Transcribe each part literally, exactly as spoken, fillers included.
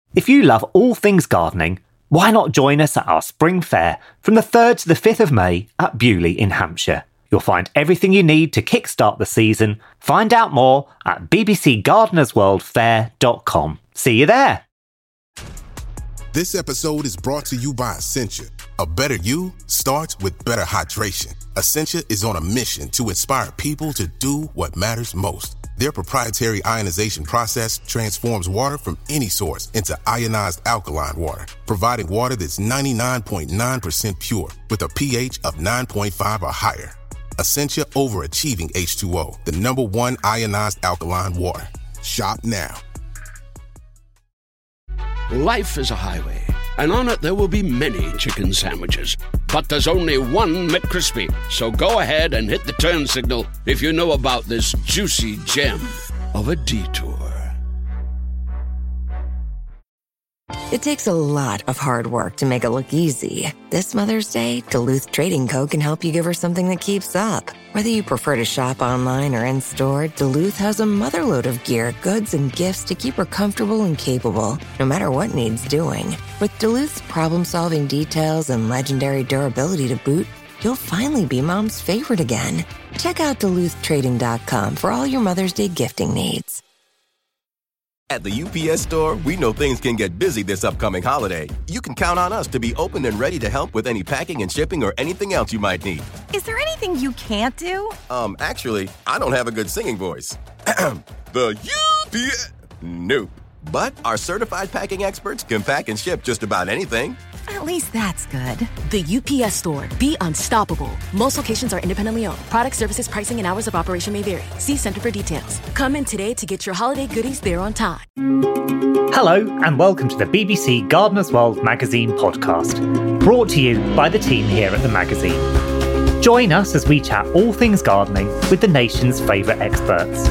If you love all things gardening, why not join us at our spring fair from the third to the fifth of May at Bewley in Hampshire? You'll find everything you need to kickstart the season. Find out more at b b c gardeners world fair dot com. See you there. This episode is brought to you by Essentia. A better you starts with better hydration. Essentia is on a mission to inspire people to do what matters most. Their proprietary ionization process transforms water from any source into ionized alkaline water, providing water that's ninety-nine point nine percent pure with a pH of nine point five or higher. Essentia Overachieving H two O, the number one ionized alkaline water. Shop now. Life is a highway, and on it there will be many chicken sandwiches. But there's only one McCrispy. So go ahead and hit the turn signal if you know about this juicy gem of a detour. It takes a lot of hard work to make it look easy. This Mother's Day, Duluth Trading Co. can help you give her something that keeps up. Whether you prefer to shop online or in-store, Duluth has a motherload of gear, goods, and gifts to keep her comfortable and capable, no matter what needs doing. With Duluth's problem-solving details and legendary durability to boot, you'll finally be Mom's favorite again. Check out Duluth Trading dot com for all your Mother's Day gifting needs. At the U P S Store, we know things can get busy this upcoming holiday. You can count on us to be open and ready to help with any packing and shipping or anything else you might need. Is there anything you can't do? Um, actually, I don't have a good singing voice. The U P S... Nope. But our certified packing experts can pack and ship just about anything. At least that's good. The U P S Store. Be unstoppable. Most locations are independently owned. Product, services, pricing, and hours of operation may vary. See Center for details. Come in today to get your holiday goodies there on time. Hello and welcome to the B B C Gardeners World magazine podcast, brought to you by the team here at the magazine. Join us as we chat all things gardening with the nation's favourite experts.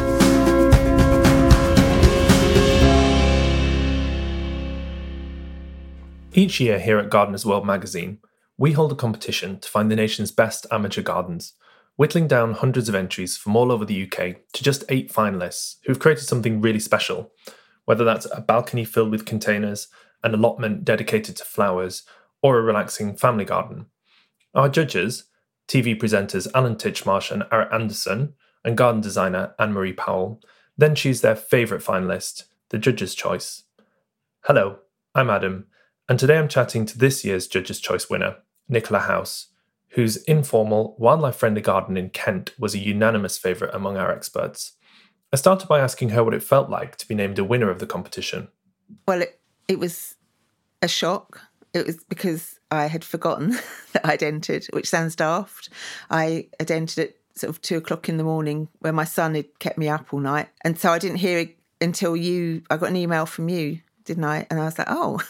Each year here at Gardeners World magazine, we hold a competition to find the nation's best amateur gardens, whittling down hundreds of entries from all over the U K to just eight finalists who've created something really special, whether that's a balcony filled with containers, an allotment dedicated to flowers, or a relaxing family garden. Our judges, T V presenters Alan Titchmarsh and Eric Anderson, and garden designer Anne-Marie Powell, then choose their favourite finalist, the judge's choice. Hello, I'm Adam, and today I'm chatting to this year's Judge's Choice winner, Nicola House, whose informal, wildlife-friendly garden in Kent was a unanimous favourite among our experts. I started by asking her what it felt like to be named a winner of the competition. Well, it, it was a shock. It was because I had forgotten that I'd entered, which sounds daft. I had entered at sort of two o'clock in the morning when my son had kept me up all night. And so I didn't hear it until you, I got an email from you, didn't I? And I was like, oh,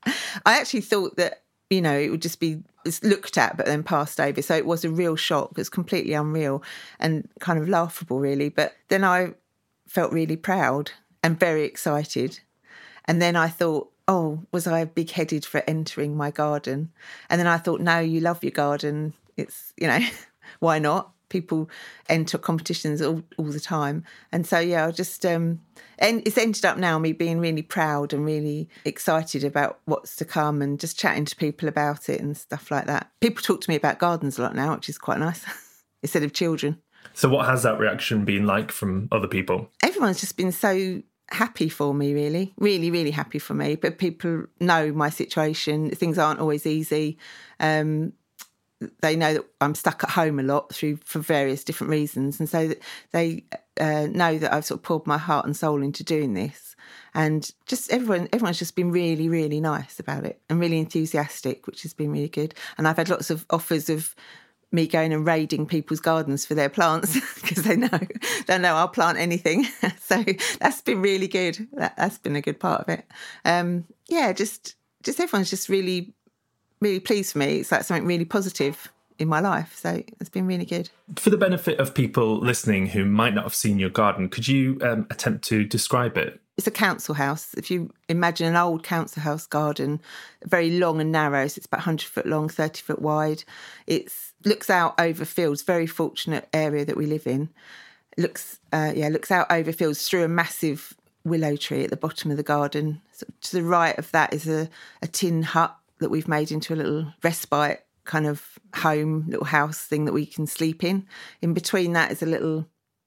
I actually thought that, you know, it would just be looked at but then passed over. So it was a real shock. It was completely unreal and kind of laughable, really. But then I felt really proud and very excited. And then I thought, oh, was I big-headed for entering my garden? And then I thought, no, you love your garden. It's, you know, why not? People enter competitions all, all the time. And so, yeah, I just, um, and it's ended up now me being really proud and really excited about what's to come and just chatting to people about it and stuff like that. People talk to me about gardens a lot now, which is quite nice, instead of children. So what has that reaction been like from other people? Everyone's just been so happy for me, really, really, really happy for me. But people know my situation. Things aren't always easy. Um, they know that I'm stuck at home a lot through for various different reasons. And so that they uh, know that I've sort of poured my heart and soul into doing this. And just everyone, everyone's just been really, really nice about it and really enthusiastic, which has been really good. And I've had lots of offers of me going and raiding people's gardens for their plants because they know they know I'll plant anything. So that's been really good. That, that's been a good part of it. Um, yeah, just just everyone's just really, really pleased for me. It's like something really positive in my life. So it's been really good. For the benefit of people listening who might not have seen your garden, could you um, attempt to describe it? It's a council house. If you imagine an old council house garden, very long and narrow, so it's about one hundred foot long, thirty foot wide. It looks out over fields, very fortunate area that we live in. Looks, uh, yeah, looks out over fields through a massive willow tree at the bottom of the garden. So to the right of that is a, a tin hut that we've made into a little respite kind of home, little house thing that we can sleep in. In between that is a little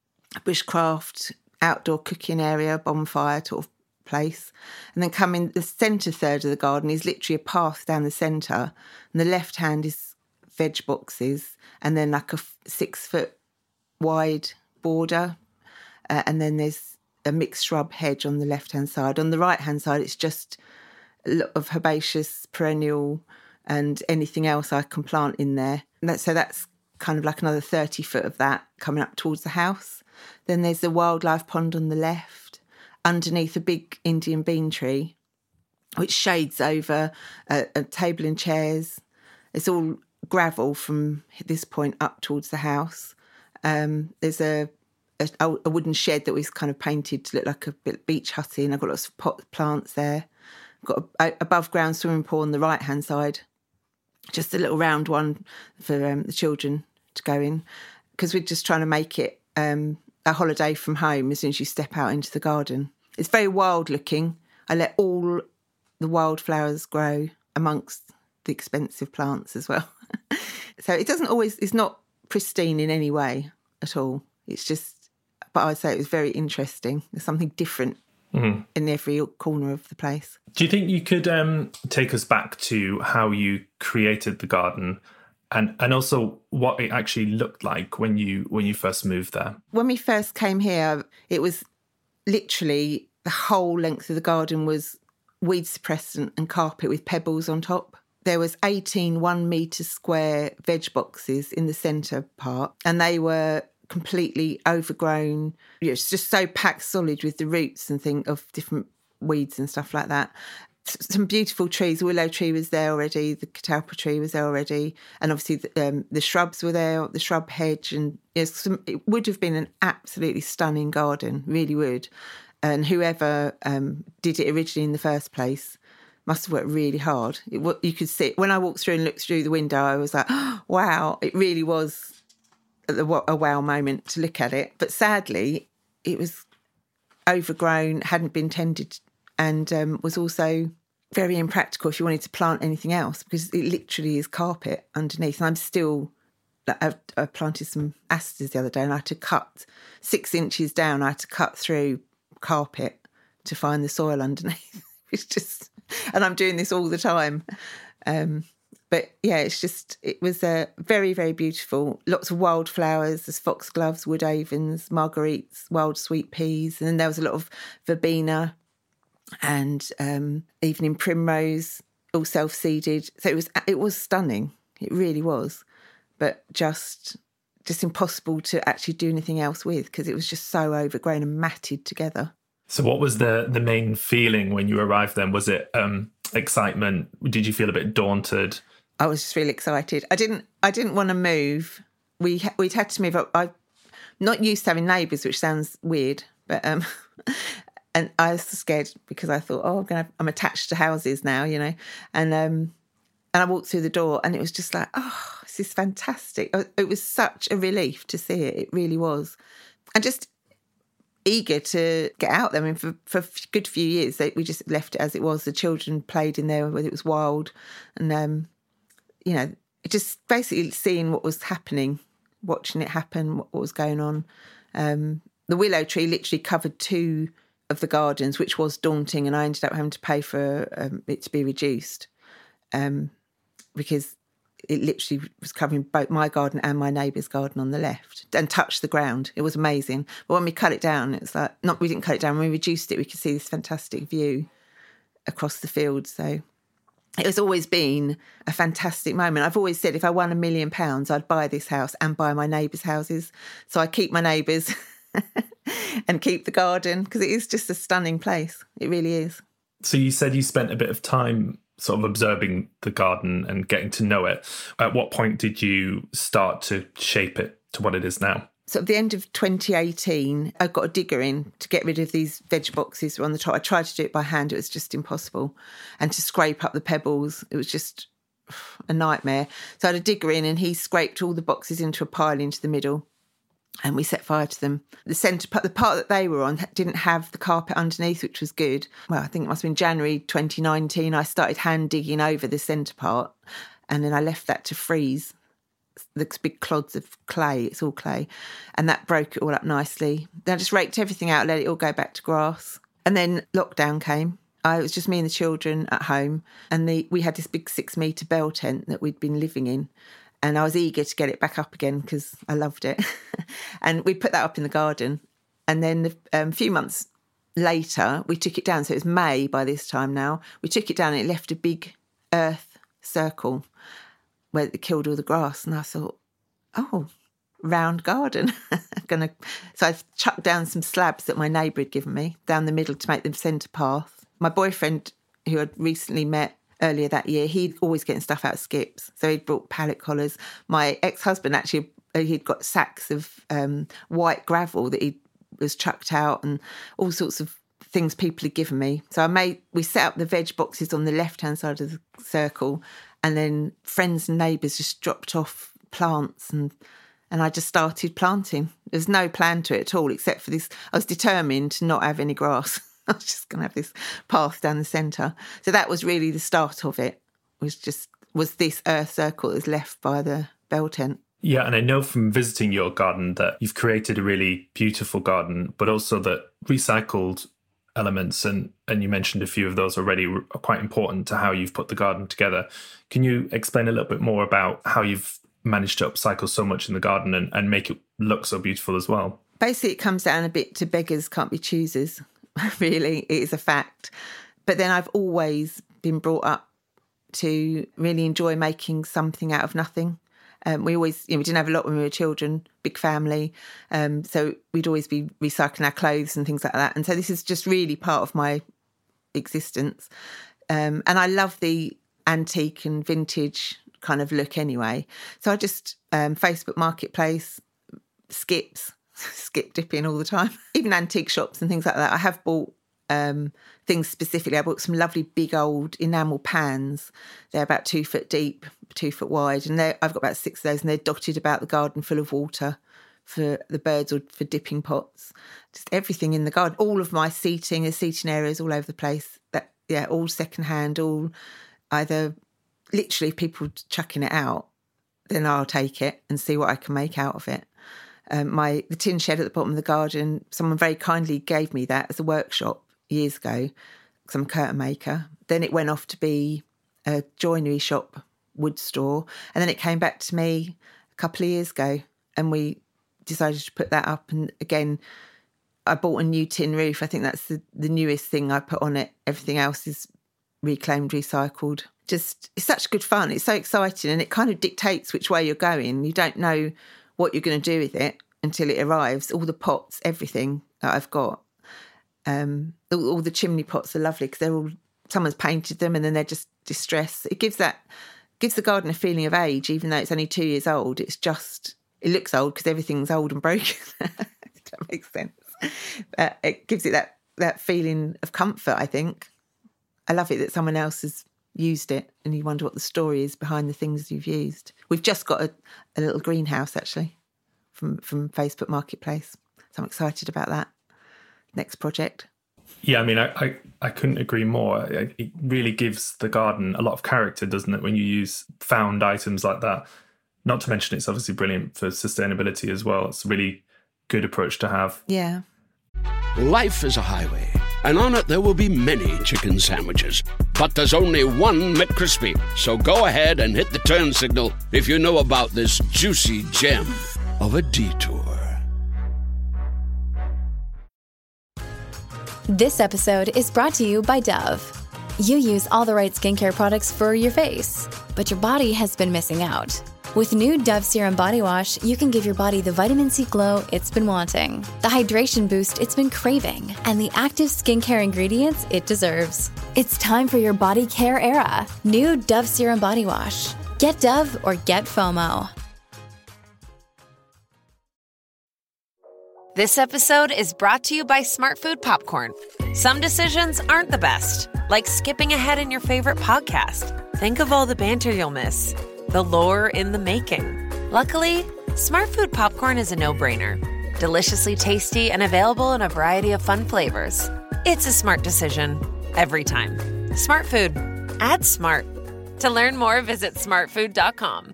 bushcraft outdoor cooking area, bonfire sort of place. And then coming the centre third of the garden is literally a path down the centre, and the left hand is veg boxes, and then like a six foot wide border, uh, and then there's a mixed shrub hedge on the left hand side. On the right hand side it's just a lot of herbaceous perennial and anything else I can plant in there. And that, so that's kind of like another thirty foot of that coming up towards the house. Then there's the wildlife pond on the left, underneath a big Indian bean tree, which shades over a, a table and chairs. It's all gravel from this point up towards the house. Um, there's a, a a wooden shed that was kind of painted to look like a bit beach hutty, I've got lots of pot plants there. I've got a, a above ground swimming pool on the right hand side, just a little round one for um, the children to go in, because we're just trying to make it um, a holiday from home as soon as you step out into the garden. It's very wild looking. I let all the wildflowers grow amongst the expensive plants as well. So it doesn't always, it's not pristine in any way at all. It's just, but I'd say it was very interesting. There's something different mm-hmm. in every corner of the place. Do you think you could um, take us back to how you created the garden, and and also what it actually looked like when you when you first moved there? When we first came here, it was literally the whole length of the garden was weed suppressant and carpet with pebbles on top. There was eighteen one metre square veg boxes in the centre part, and they were completely overgrown. It's just so packed solid with the roots and thing of different weeds and stuff like that. Some beautiful trees. The willow tree was there already. The catalpa tree was there already. And obviously the, um, the shrubs were there, the shrub hedge. And yes, some, it would have been an absolutely stunning garden, really would. And whoever um, did it originally in the first place must have worked really hard. It, you could see, when I walked through and looked through the window, I was like, oh, wow, it really was a, a wow moment to look at it. But sadly, it was overgrown, hadn't been tended, and um, was also very impractical if you wanted to plant anything else, because it literally is carpet underneath. And I'm still, I, I planted some asters the other day, and I had to cut six inches down. I had to cut through carpet to find the soil underneath. It's just, and I'm doing this all the time. Um, but yeah, it's just, it was uh, very, very beautiful. Lots of wildflowers, there's foxgloves, wood avens, marguerites, wild sweet peas. And then there was a lot of verbena and um, evening primrose, all self-seeded. So it was, it was stunning. It really was. But just, just impossible to actually do anything else with, because it was just so overgrown and matted together. So what was the the main feeling when you arrived then? Was it um, excitement? Did you feel a bit daunted? I was just really excited. I didn't I didn't want to move. We, we'd had to move up. I'm not used to having neighbours, which sounds weird, but um, and I was scared because I thought, oh, I'm gonna I'm attached to houses now, you know. And um, and I walked through the door, and it was just like, oh, this is fantastic. It was such a relief to see it. It really was. And just eager to get out there. I mean, for, for a good few years, they, we just left it as it was. The children played in there, whether it was wild. And, um, you know, just basically seeing what was happening, watching it happen, what, what was going on. Um, the willow tree literally covered two of the gardens, which was daunting, and I ended up having to pay for um, it to be reduced um, because it literally was covering both my garden and my neighbour's garden on the left and touched the ground. It was amazing. But when we cut it down, it was like, not, we didn't cut it down, when we reduced it, we could see this fantastic view across the field. So it has always been a fantastic moment. I've always said if I won a million pounds, I'd buy this house and buy my neighbours' houses. So I keep my neighbours and keep the garden, because it is just a stunning place. It really is. So you said you spent a bit of time sort of observing the garden and getting to know it. At what point did you start to shape it to what it is now? So at the end of twenty eighteen, I got a digger in to get rid of these veg boxes on the top. I tried to do it by hand. It was just impossible. And to scrape up the pebbles, it was just a nightmare. So I had a digger in, and he scraped all the boxes into a pile into the middle. and we set fire to them. The centre part, the part that they were on didn't have the carpet underneath, which was good. Well, I think it must have been January twenty nineteen. I started hand digging over the centre part, and then I left that to freeze. The big clods of clay, it's all clay, and that broke it all up nicely. Then I just raked everything out, let it all go back to grass. And then lockdown came. I, it was just me and the children at home, and the, we had this big six metre bell tent that we'd been living in. And I was eager to get it back up again because I loved it. And we put that up in the garden. And then um, a few months later, we took it down. So it was May by this time now. We took it down and it left a big earth circle where it killed all the grass. And I thought, oh, round garden. Gonna. So I chucked down some slabs that my neighbour had given me down the middle to make the centre path. My boyfriend, who I'd recently met earlier that year, he'd always getting stuff out of skips. So he'd brought pallet collars. My ex-husband, actually, he'd got sacks of um, white gravel that he was chucked out and all sorts of things people had given me. So I made, we set up the veg boxes on the left-hand side of the circle, and then friends and neighbours just dropped off plants, and and I just started planting. There's no plan to it at all, except for this. I was determined to not have any grass. I was just going to have this path down the centre. So that was really the start of it, was just was this earth circle that was left by the bell tent. Yeah, and I know from visiting your garden that you've created a really beautiful garden, but also that recycled elements, and, and you mentioned a few of those already, are quite important to how you've put the garden together. Can you explain a little bit more about how you've managed to upcycle so much in the garden and, and make it look so beautiful as well? Basically, it comes down a bit to beggars can't be choosers. Really, it is a fact. But then I've always been brought up to really enjoy making something out of nothing. Um, we always, you know, we didn't have a lot when we were children, big family. Um, so we'd always be recycling our clothes and things like that. And so this is just really part of my existence. Um, and I love the antique and vintage kind of look anyway. So I just, um, Facebook Marketplace, skips, skip dipping all the time, even antique shops and things like that. I have bought um, things specifically. I bought some lovely big old enamel pans. They're about two foot deep, two foot wide, and I've got about six of those, and they're dotted about the garden full of water for the birds or for dipping pots. Just everything in the garden. All of my seating, the seating areas all over the place. That yeah, all secondhand, all either literally people chucking it out, then I'll take it and see what I can make out of it. Um, my the tin shed at the bottom of the garden, someone very kindly gave me that as a workshop years ago, because I'm a curtain maker. Then it went off to be a joinery shop, wood store, and then it came back to me a couple of years ago, and we decided to put that up. And again, I bought a new tin roof. I think that's the, the newest thing I put on it. Everything else is reclaimed, recycled. Just, it's such good fun. It's so exciting, and it kind of dictates which way you're going. You don't know what you're going to do with it until it arrives. All the pots, everything that I've got. Um, all, all the chimney pots are lovely because they're all, someone's painted them and then they're just distressed. It gives that, gives the garden a feeling of age, even though it's only two years old. It's just, it looks old because everything's old and broken. If that makes sense. But it gives it that, that feeling of comfort, I think. I love it that someone else has used it and you wonder what the story is behind the things you've used. We've just got a, a little greenhouse, actually, from, from Facebook Marketplace. So I'm excited about that. Next project. Yeah, I mean, I, I, I couldn't agree more. It, it really gives the garden a lot of character, doesn't it, when you use found items like that? Not to mention it's obviously brilliant for sustainability as well. It's a really good approach to have. Yeah. Life is a highway, and on it there will be many chicken sandwiches. But there's only one McCrispy. So go ahead and hit the turn signal if you know about this juicy gem of a detour. This episode is brought to you by Dove. You use all the right skincare products for your face, but your body has been missing out. With new Dove Serum Body Wash, you can give your body the vitamin C glow it's been wanting, the hydration boost it's been craving, and the active skincare ingredients it deserves. It's time for your body care era. New Dove Serum Body Wash. Get Dove or get FOMO. This episode is brought to you by Smartfood Popcorn. Some decisions aren't the best, like skipping ahead in your favorite podcast. Think of all the banter you'll miss, the lore in the making. Luckily, Smart Food popcorn is a no-brainer. Deliciously tasty and available in a variety of fun flavors. It's a smart decision every time. Smart Food. Add smart. To learn more, visit smart food dot com.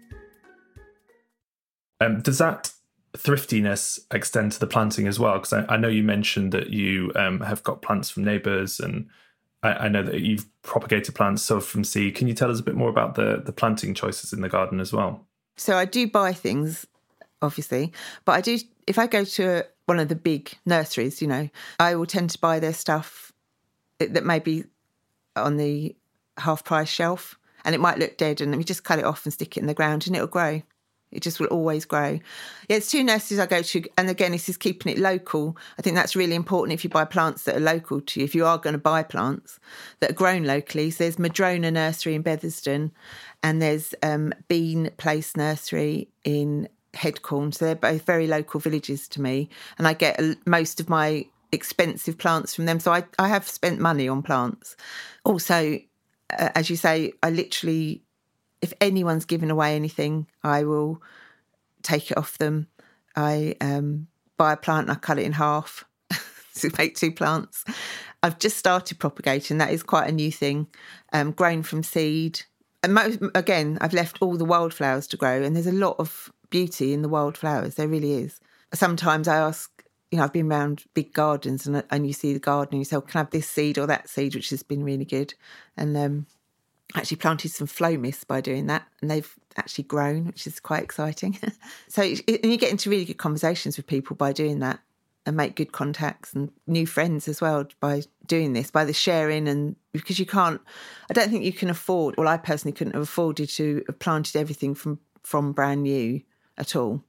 Um, does that thriftiness extend to the planting as well? Because I, I know you mentioned that you um, have got plants from neighbours, and I, I know that you've propagated plants sowed from seed. Can you tell us a bit more about the, the planting choices in the garden as well? So I do buy things, obviously, but I do, if I go to one of the big nurseries, you know, I will tend to buy their stuff that, that may be on the half price shelf, and it might look dead, and we just cut it off and stick it in the ground and it'll grow. It just will always grow. Yeah, it's two nurseries I go to, and again, this is keeping it local. I think that's really important if you buy plants that are local to you, if you are going to buy plants that are grown locally. So there's Madrona Nursery in Bethersden, and there's um, Bean Place Nursery in Headcorn. So they're both very local villages to me, and I get most of my expensive plants from them. So I, I have spent money on plants. Also, uh, as you say, I literally... if anyone's given away anything, I will take it off them. I um, buy a plant and I cut it in half to make two plants. I've just started propagating. That is quite a new thing, um, grown from seed. And most, again, I've left all the wildflowers to grow, and there's a lot of beauty in the wildflowers. There really is. Sometimes I ask, you know, I've been around big gardens, and and you see the garden and you say, oh, can I have this seed or that seed, which has been really good. And um actually planted some flow mist by doing that, and they've actually grown, which is quite exciting. So it, and you get into really good conversations with people by doing that, and make good contacts and new friends as well by doing this, by the sharing. And because you can't, I don't think you can afford, well, I personally couldn't have afforded to have planted everything from, from brand new at all.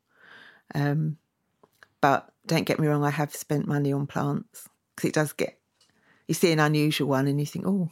Um, but don't get me wrong, I have spent money on plants, because it does get, you see an unusual one and you think, oh,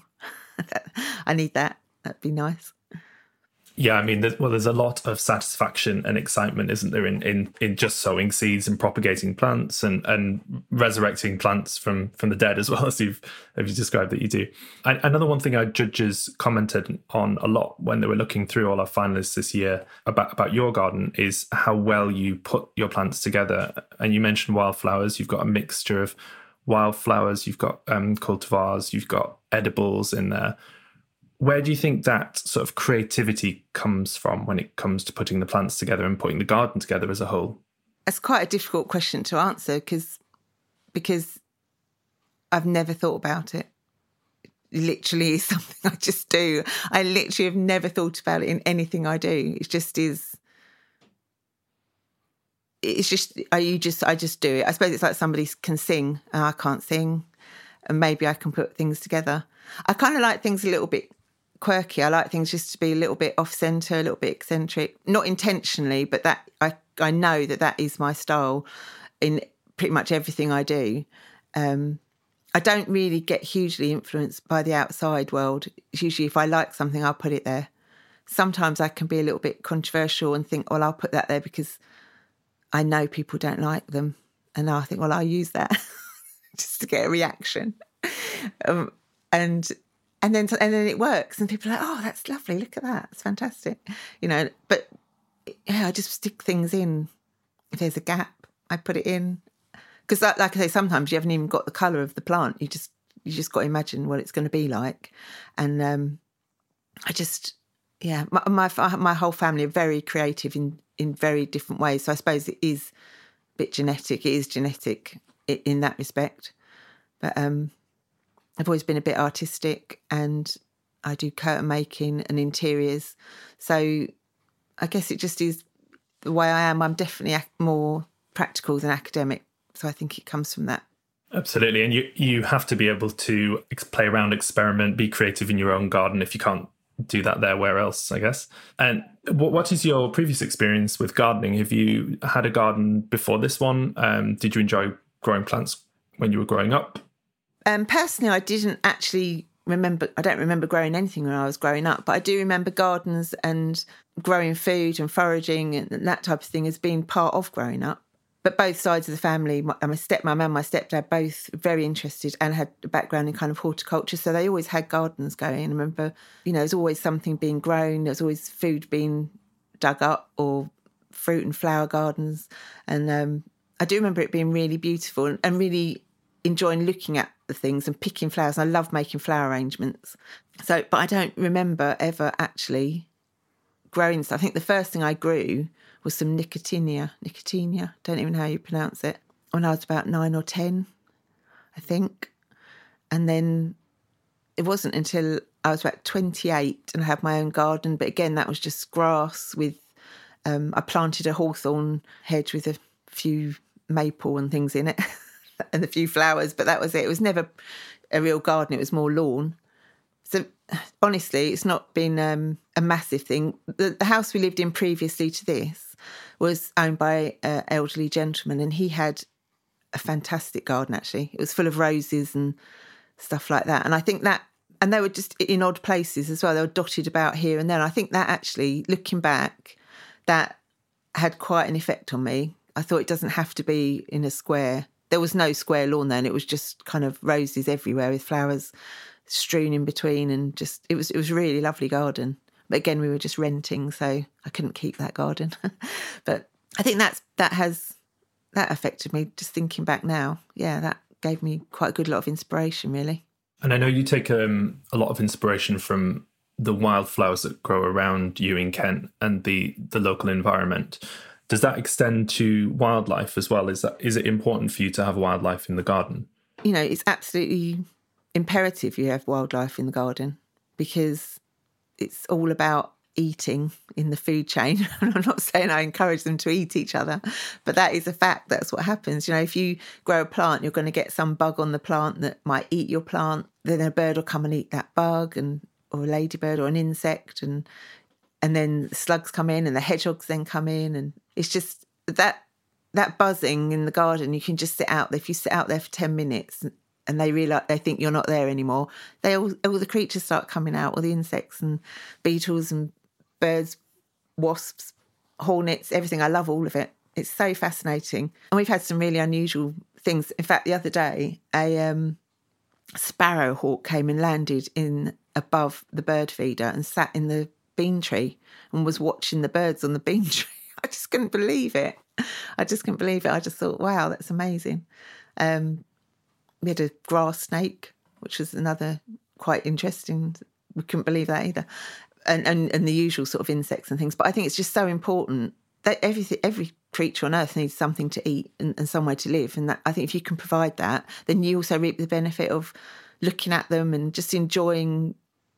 I need that. That'd be nice. Yeah, I mean, there's, well, there's a lot of satisfaction and excitement, isn't there, in, in, in just sowing seeds and propagating plants and, and resurrecting plants from, from the dead, as well as you've, as you described that you do. And another one thing our judges commented on a lot when they were looking through all our finalists this year about, about your garden is how well you put your plants together. And you mentioned wildflowers. You've got a mixture of wildflowers, you've got um, cultivars, you've got edibles in there. Where do you think that sort of creativity comes from when it comes to putting the plants together and putting the garden together as a whole? It's quite a difficult question to answer because because I've never thought about it. It literally is something I just do. I literally have never thought about it in anything I do. It just is. It's just, I, you just, I just do it. I suppose it's like somebody can sing and I can't sing, and maybe I can put things together. I kind of like things a little bit quirky. I like things just to be a little bit off-centre, a little bit eccentric, not intentionally, but that I, I know that that is my style in pretty much everything I do. Um, I don't really get hugely influenced by the outside world. It's usually if I like something, I'll put it there. Sometimes I can be a little bit controversial and think, well, I'll put that there because I know people don't like them. And I think, well, I'll use that just to get a reaction. Um, and and then and then it works. And people are like, oh, that's lovely. Look at that. It's fantastic. You know, but yeah, I just stick things in. If there's a gap, I put it in. Because like, like I say, sometimes you haven't even got the colour of the plant. You just you just got to imagine what it's going to be like. And um, I just, yeah, my, my my whole family are very creative in in very different ways. So I suppose it is a bit genetic. It is genetic in, in that respect. But um, I've always been a bit artistic, and I do curtain making and interiors. So I guess it just is the way I am. I'm definitely more practical than academic. So I think it comes from that. Absolutely. And you, you have to be able to play around, experiment, be creative in your own garden. If you can't do that there, where else, I guess. And what what is your previous experience with gardening? Have you had a garden before this one? Um, did you enjoy growing plants when you were growing up? Um, personally, I didn't actually remember, I don't remember growing anything when I was growing up, but I do remember gardens and growing food and foraging and that type of thing as being part of growing up. But both sides of the family, my, my stepmom and my stepdad, both very interested and had a background in kind of horticulture. So they always had gardens going. I remember, you know, there's always something being grown. There's always food being dug up or fruit and flower gardens. And um, I do remember it being really beautiful and, and really enjoying looking at the things and picking flowers. I love making flower arrangements. So, but I don't remember ever actually growing stuff. I think the first thing I grew was some nicotinia, nicotinia, don't even know how you pronounce it, when I was about nine or ten, I think. And then it wasn't until I was about twenty-eight and I had my own garden. But again, that was just grass with, um, I planted a hawthorn hedge with a few maple and things in it and a few flowers, but that was it. It was never a real garden. It was more lawn. So honestly, it's not been um, a massive thing. The, the house we lived in previously to this was owned by an elderly gentleman, and he had a fantastic garden, actually. It was full of roses and stuff like that. And I think that, and they were just in odd places as well. They were dotted about here and there. And I think that actually, looking back, that had quite an effect on me. I thought it doesn't have to be in a square. There was no square lawn then. It was just kind of roses everywhere with flowers strewn in between, and just it was it was a really lovely garden. But again, we were just renting, so I couldn't keep that garden. But I think that's that has that affected me. Just thinking back now, yeah, that gave me quite a good lot of inspiration, really. And I know you take um, a lot of inspiration from the wildflowers that grow around you in Kent and the the local environment. Does that extend to wildlife as well? Is that is it important for you to have wildlife in the garden? You know, it's absolutely imperative you have wildlife in the garden, because it's all about eating in the food chain. And I'm not saying I encourage them to eat each other, but that is a fact. That's what happens. You know, if you grow a plant, you're going to get some bug on the plant that might eat your plant. Then a bird will come and eat that bug, and or a ladybird or an insect, and and then the slugs come in and the hedgehogs then come in, and it's just that that buzzing in the garden. You can just sit out there. If you sit out there for ten minutes and they realise, they think you're not there anymore, they all, all the creatures start coming out, all the insects and beetles and birds, wasps, hornets, everything. I love all of it. It's so fascinating. And we've had some really unusual things. In fact, the other day, a um, sparrowhawk came and landed in above the bird feeder and sat in the bean tree and was watching the birds on the bean tree. I just couldn't believe it. I just couldn't believe it. I just thought, wow, that's amazing. Um, we had a grass snake, which was another quite interesting. We couldn't believe that either. And, and and the usual sort of insects and things. But I think it's just so important that everything, every creature on earth needs something to eat and, and somewhere to live. And that, I think if you can provide that, then you also reap the benefit of looking at them and just enjoying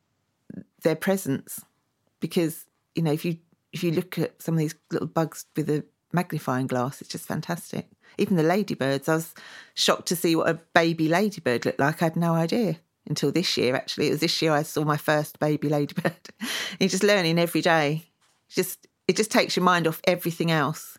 their presence. Because, you know, if you if you look at some of these little bugs with a magnifying glass, it's just fantastic. Even the ladybirds, I was shocked to see what a baby ladybird looked like. I had no idea until this year, actually. It was this year I saw my first baby ladybird. You're just learning every day. Just It just takes your mind off everything else.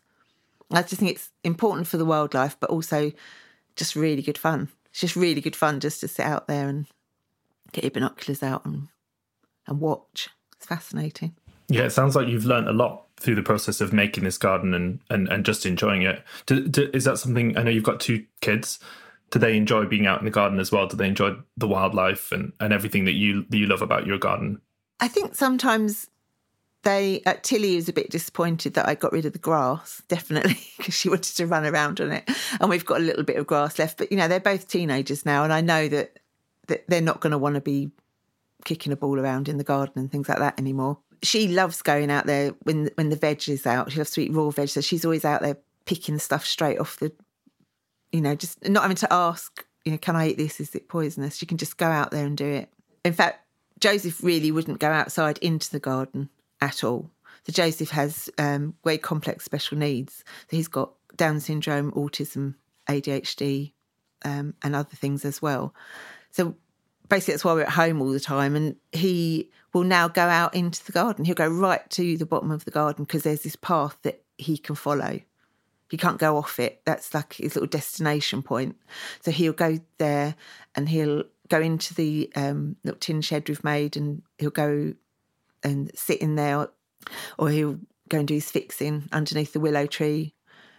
I just think it's important for the wildlife, but also just really good fun. It's just really good fun just to sit out there and get your binoculars out and, and watch. It's fascinating. Yeah, it sounds like you've learnt a lot through the process of making this garden and, and, and just enjoying it. Do, do, is that something, I know you've got two kids, do they enjoy being out in the garden as well? Do they enjoy the wildlife and, and everything that you that you love about your garden? I think sometimes they, uh, Tilly was a bit disappointed that I got rid of the grass, definitely, because she wanted to run around on it. And we've got a little bit of grass left. But, you know, they're both teenagers now, and I know that, that they're not going to want to be kicking a ball around in the garden and things like that anymore. She loves going out there when when the veg is out. She loves to eat raw veg, so she's always out there picking stuff straight off the, you know, just not having to ask, you know, can I eat this? Is it poisonous? She can just go out there and do it. In fact, Joseph really wouldn't go outside into the garden at all. So Joseph has um, very complex special needs. So he's got Down syndrome, autism, A D H D, um, and other things as well. So basically that's why we're at home all the time, and he will now go out into the garden. He'll go right to the bottom of the garden because there's this path that he can follow. He can't go off it. That's like his little destination point. So he'll go there and he'll go into the um, little tin shed we've made, and he'll go and sit in there, or he'll go and do his fixing underneath the willow tree.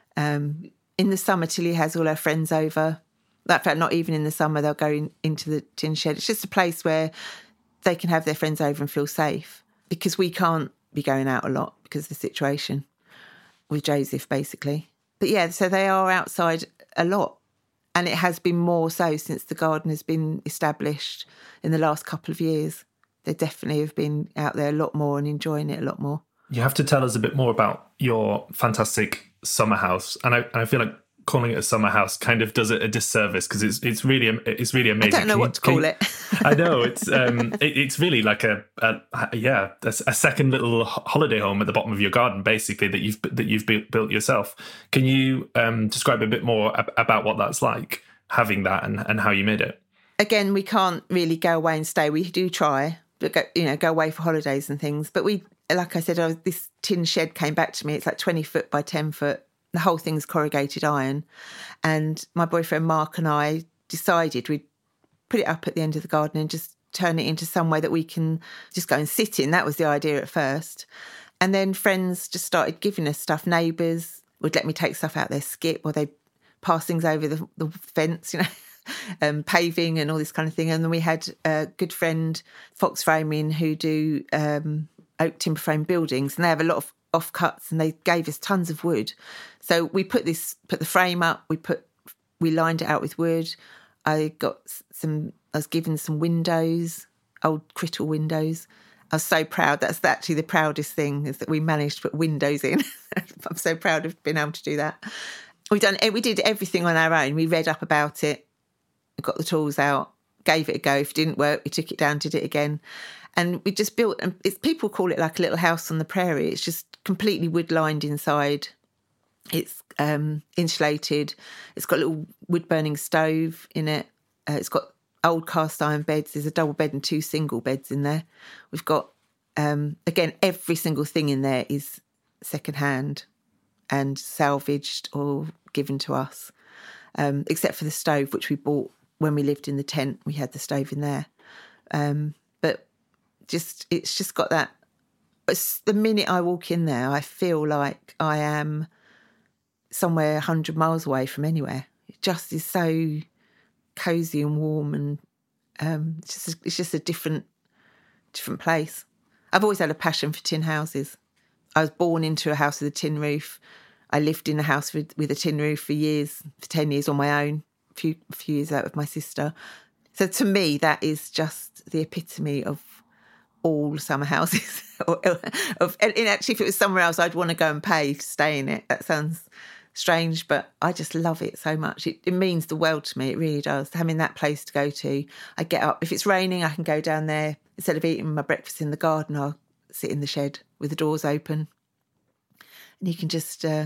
Um, in the summer, Tilly has all her friends over. In fact, not even in the summer, they'll go in, into the tin shed. It's just a place where they can have their friends over and feel safe, because we can't be going out a lot because of the situation. with Joseph, basically. But yeah, so they are outside a lot. And it has been more so since the garden has been established in the last couple of years. They definitely have been out there a lot more and enjoying it a lot more. You have to tell us a bit more about your fantastic summer house. And I, I feel like calling it a summer house kind of does it a disservice because it's it's really it's really amazing. I don't know can what you, to call you, it. I know it's um it, it's really like a, a yeah a, a second little holiday home at the bottom of your garden, basically that you've that you've built, built yourself. Can you um, describe a bit more ab- about what that's like, having that, and, and how you made it? Again, we can't really go away and stay. We do try, but go, you know, go away for holidays and things. But we, like I said, I was, this tin shed came back to me. It's like twenty foot by ten foot. The whole thing's corrugated iron. And my boyfriend Mark and I decided we'd put it up at the end of the garden and just turn it into somewhere that we can just go and sit in. That was the idea at first. And then friends just started giving us stuff. Neighbours would let me take stuff out their skip, or they'd pass things over the, the fence, you know, um, paving and all this kind of thing. And then we had a good friend, Fox Framing, who do um, oak timber frame buildings, and they have a lot of offcuts, and they gave us tons of wood. So we put this, put the frame up, we put, we lined it out with wood. I got some, I was given some windows, old Crittall windows. I was so proud. That's actually the proudest thing, is that we managed to put windows in. I'm so proud of being able to do that. We done, we did everything on our own. We read up about it, got the tools out, gave it a go. If it didn't work, we took it down, did it again. And we just built, and it's, people call it like a little house on the prairie. It's just completely wood-lined inside. It's um, insulated. It's got a little wood-burning stove in it. Uh, it's got old cast-iron beds. There's a double bed and two single beds in there. We've got, um, again, every single thing in there is second-hand and salvaged or given to us, um, except for the stove, which we bought when we lived in the tent. We had the stove in there. Um, but just it's just got that, the minute I walk in there, I feel like I am somewhere a hundred miles away from anywhere. It just is so cosy and warm, and um, it's just it's just a different different place. I've always had a passion for tin houses. I was born into a house with a tin roof. I lived in a house with, with a tin roof for years, for ten years on my own, a few, a few years out with my sister. So to me, that is just the epitome of all summer houses. of, and actually, if it was somewhere else, I'd want to go and pay to stay in it. That sounds strange, but I just love it so much. It, it means the world to me. It really does. Having that place to go to. I get up. If it's raining, I can go down there. Instead of eating my breakfast in the garden, I'll sit in the shed with the doors open. And you can just, uh,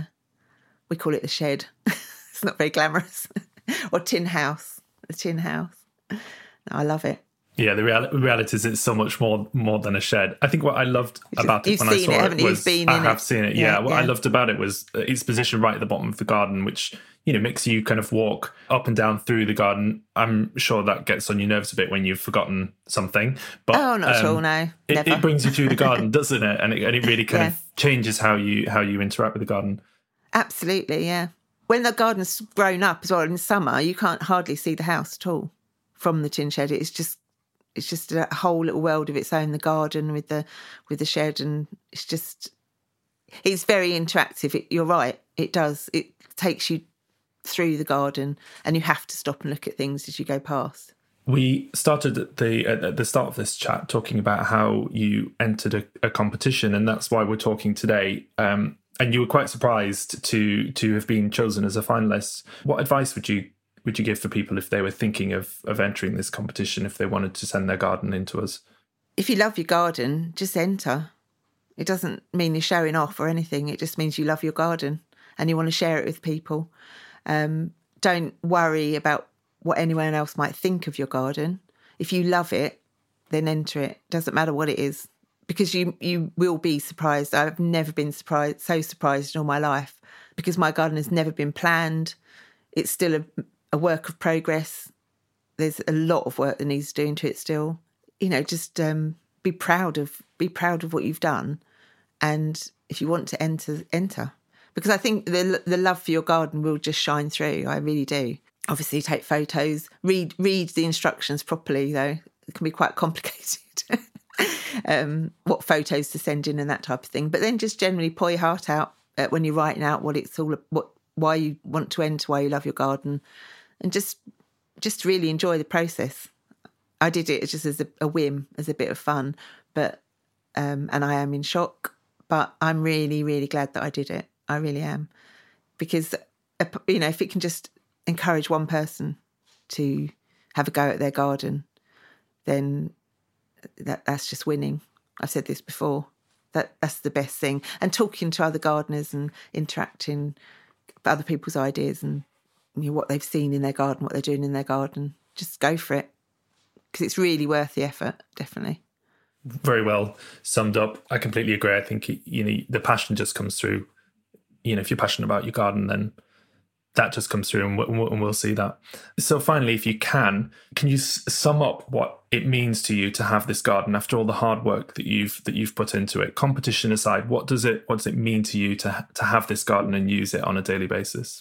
we call it the shed. It's not very glamorous. Or tin house. The tin house. No, I love it. Yeah, the real- reality is it's so much more more than a shed. I think what I loved Just, about it when I saw it, it was You've been I in have it. seen it. Yeah, Yeah, what yeah. I loved about it was its position right at the bottom of the garden, which, you know, makes you kind of walk up and down through the garden. I'm sure that gets on your nerves a bit when you've forgotten something. But oh, not um, at all, no. It, Never. it brings you through the garden, doesn't it? And it, and it really kind Yeah. of changes how you how you interact with the garden. Absolutely, yeah. When the garden's grown up as well, in summer, you can't hardly see the house at all from the tin shed. It's just it's just a whole little world of its own, the garden with the with the shed, and it's just it's very interactive. It, you're right, it does. It takes you through the garden, and you have to stop and look at things as you go past. We started at the at the start of this chat talking about how you entered a, a competition, and that's why we're talking today. Um, and you were quite surprised to to have been chosen as a finalist. What advice would you would you give for people if they were thinking of of entering this competition, if they wanted to send their garden into us? If you love your garden, just enter. It doesn't mean you're showing off or anything. It just means you love your garden and you want to share it with people. Um, don't worry about what anyone else might think of your garden. If you love it, then enter it. Doesn't matter what it is, because you you will be surprised. I've never been surprised so surprised in all my life, because my garden has never been planned. It's still a, a work of progress. There's a lot of work that needs doing to it still. You know, just um, be proud of be proud of what you've done, and if you want to enter, enter. Because I think the the love for your garden will just shine through. I really do. Obviously, take photos. Read read the instructions properly, though. It can be quite complicated. um, what photos to send in and that type of thing. But then just generally pour your heart out uh, when you're writing out what it's all, what why you want to enter, why you love your garden, and just just really enjoy the process. I did it just as a, a whim, as a bit of fun, but um, and I am in shock, but I'm really, really glad that I did it. I really am, because you know, if it can just encourage one person to have a go at their garden, then that that's just winning. I've said this before. That that's the best thing. And talking to other gardeners and interacting with other people's ideas and you know, what they've seen in their garden, what they're doing in their garden, just go for it, because it's really worth the effort, definitely. Very well summed up. I completely agree. I think, you know, the passion just comes through. You know, if you're passionate about your garden, then that just comes through, and we'll, and we'll see that. So finally, if you can, can you sum up what it means to you to have this garden after all the hard work that you've that you've put into it? Competition aside, what does it what does it mean to you to to have this garden and use it on a daily basis?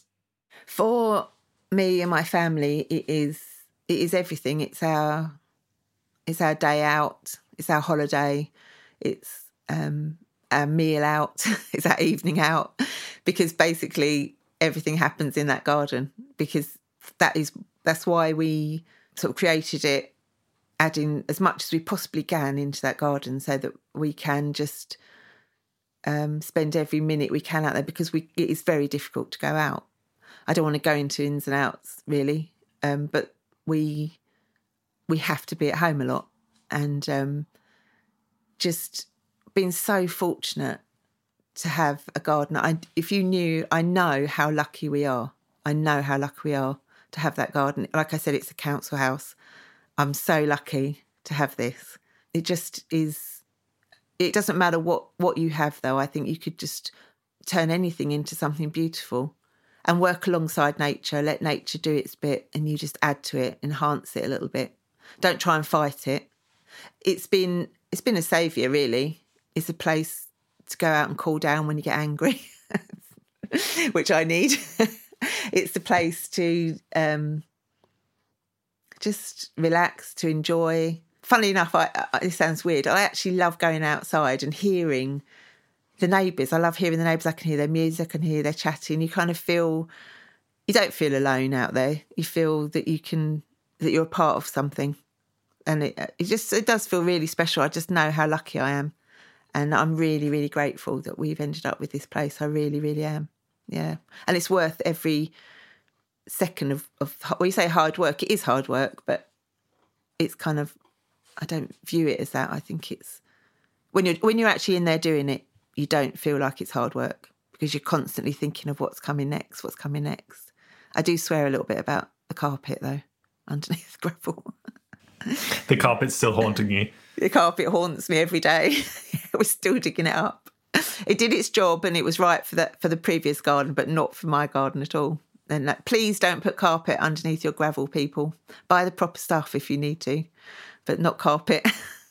For me and my family, it is it is everything. It's our it's our day out. It's our holiday. It's um, our meal out. It's our evening out, because basically everything happens in that garden, because that is that's why we sort of created it, adding as much as we possibly can into that garden so that we can just um, spend every minute we can out there, because we it is very difficult to go out. I don't want to go into ins and outs really, um, but we we have to be at home a lot, and um, just being so fortunate to have a garden. I, if you knew, I know how lucky we are. I know how lucky we are to have that garden. Like I said, it's a council house. I'm so lucky to have this. It just is, it doesn't matter what, what you have though. I think you could just turn anything into something beautiful and work alongside nature, let nature do its bit, and you just add to it, enhance it a little bit. Don't try and fight it. It's been, it's been a saviour really. It's a place to go out and cool down when you get angry, which I need. It's the place to um, just relax, to enjoy. Funnily enough, I, I, it sounds weird, I actually love going outside and hearing the neighbours. I love hearing the neighbours. I can hear their music, I can hear their chatting. You kind of feel, you don't feel alone out there. You feel that you can, that you're a part of something. And it, it just, it does feel really special. I just know how lucky I am. And I'm really, really grateful that we've ended up with this place. I really, really am. Yeah. And it's worth every second of, of well, you say hard work. It is hard work, but it's kind of, I don't view it as that. I think it's, when you're, when you're actually in there doing it, you don't feel like it's hard work, because you're constantly thinking of what's coming next, what's coming next. I do swear a little bit about the carpet, though, underneath the gravel. The carpet's still haunting you. The carpet haunts me every day. We're still digging it up. It did its job, and it was right for that for the previous garden, but not for my garden at all. And like, please don't put carpet underneath your gravel, people. Buy the proper stuff if you need to, but not carpet.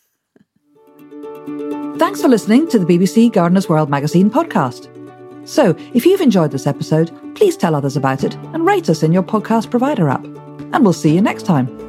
Thanks for listening to the B B C Gardener's World magazine podcast. So, if you've enjoyed this episode, please tell others about it and rate us in your podcast provider app. And we'll see you next time.